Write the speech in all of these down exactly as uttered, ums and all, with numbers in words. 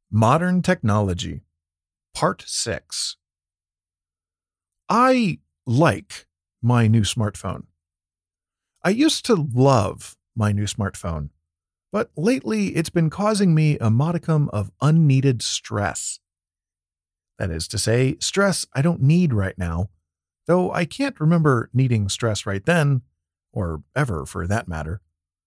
Modern Technology, Part six. I like my new smartphone. I used to love my new smartphone, but lately it's been causing me a modicum of unneeded stress. That is to say, stress I don't need right now, though I can't remember needing stress right then, or ever for that matter.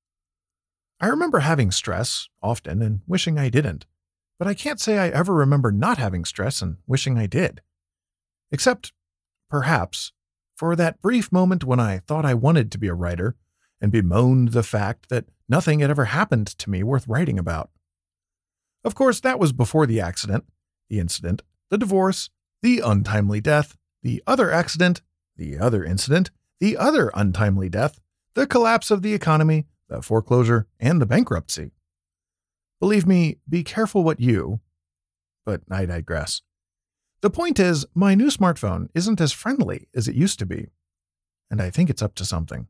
I remember having stress, often, and wishing I didn't. But I can't say I ever remember not having stress and wishing I did. Except, perhaps, for that brief moment when I thought I wanted to be a writer and bemoaned the fact that nothing had ever happened to me worth writing about. Of course, that was before the accident, the incident, the divorce, the untimely death, the other accident, the other incident, the other untimely death, the collapse of the economy, the foreclosure, and the bankruptcy. Believe me, be careful what you... But I digress. The point is, my new smartphone isn't as friendly as it used to be, and I think it's up to something.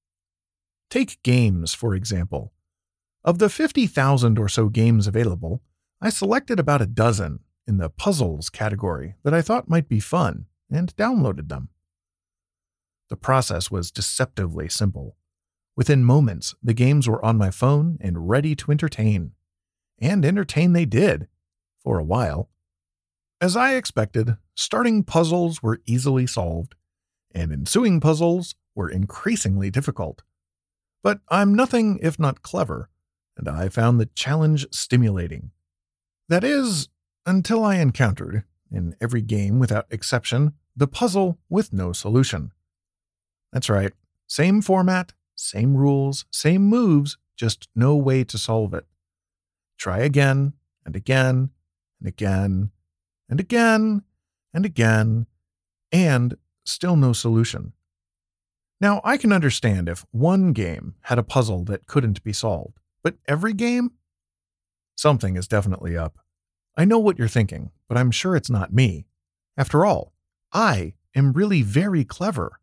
Take games, for example. Of the fifty thousand or so games available, I selected about a dozen in the puzzles category that I thought might be fun, and downloaded them. The process was deceptively simple. Within moments, the games were on my phone and ready to entertain. And entertain they did, for a while. As I expected, starting puzzles were easily solved, and ensuing puzzles were increasingly difficult. But I'm nothing if not clever, and I found the challenge stimulating. That is, until I encountered, in every game without exception, the puzzle with no solution. That's right, same format, same rules, same moves, just no way to solve it. Try again, and again, and again, and again, and again, and still no solution. Now, I can understand if one game had a puzzle that couldn't be solved, but every game? Something is definitely up. I know what you're thinking, but I'm sure it's not me. After all, I am really very clever.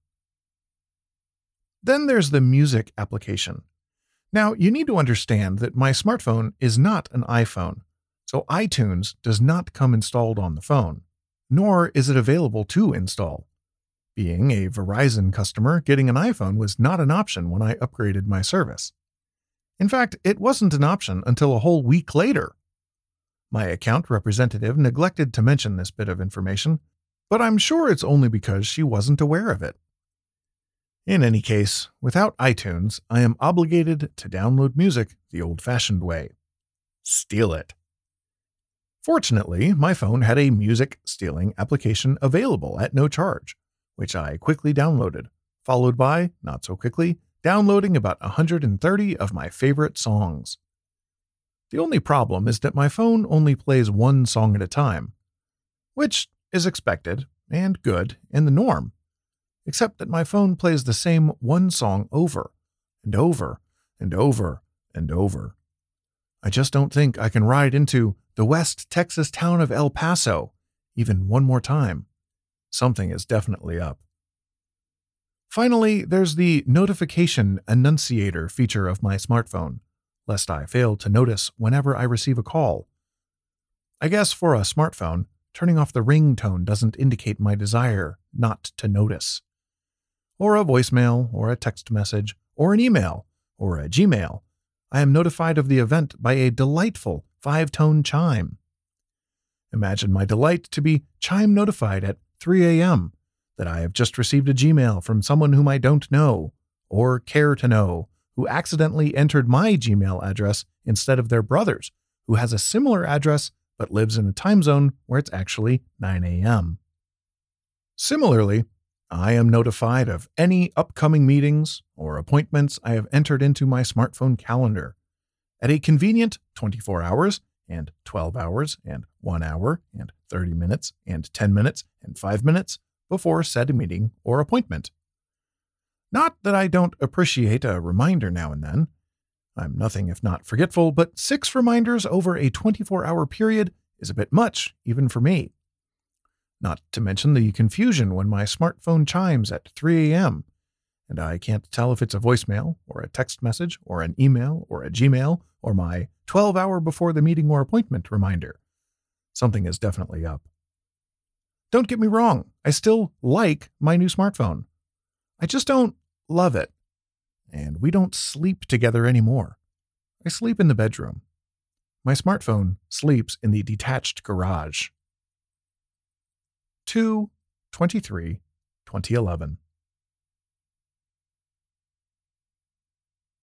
Then there's the music application. Now, you need to understand that my smartphone is not an iPhone, so iTunes does not come installed on the phone, nor is it available to install. Being a Verizon customer, getting an iPhone was not an option when I upgraded my service. In fact, it wasn't an option until a whole week later. My account representative neglected to mention this bit of information, but I'm sure it's only because she wasn't aware of it. In any case, without iTunes, I am obligated to download music the old-fashioned way. Steal it. Fortunately, my phone had a music stealing application available at no charge, which I quickly downloaded, followed by, not so quickly, downloading about one hundred thirty of my favorite songs. The only problem is that my phone only plays one song at a time, which is expected and good and the norm. Except that my phone plays the same one song over and over and over and over. I just don't think I can ride into the West Texas town of El Paso even one more time. Something is definitely up. Finally, there's the notification annunciator feature of my smartphone, lest I fail to notice whenever I receive a call. I guess for a smartphone, turning off the ringtone doesn't indicate my desire not to notice. Or a voicemail, or a text message, or an email, or a Gmail, I am notified of the event by a delightful five-tone chime. Imagine my delight to be chime notified at three a.m. that I have just received a Gmail from someone whom I don't know, or care to know, who accidentally entered my Gmail address instead of their brother's, who has a similar address but lives in a time zone where it's actually nine a.m. Similarly, I am notified of any upcoming meetings or appointments I have entered into my smartphone calendar at a convenient twenty-four hours and twelve hours and one hour and thirty minutes and ten minutes and five minutes before said meeting or appointment. Not that I don't appreciate a reminder now and then. I'm nothing if not forgetful, but six reminders over a twenty-four hour period is a bit much, even for me. Not to mention the confusion when my smartphone chimes at three a.m., and I can't tell if it's a voicemail, or a text message, or an email, or a Gmail, or my twelve hour before the meeting or appointment reminder, something is definitely up. Don't get me wrong, I still like my new smartphone. I just don't love it. And we don't sleep together anymore. I sleep in the bedroom. My smartphone sleeps in the detached garage. two twenty-three twenty eleven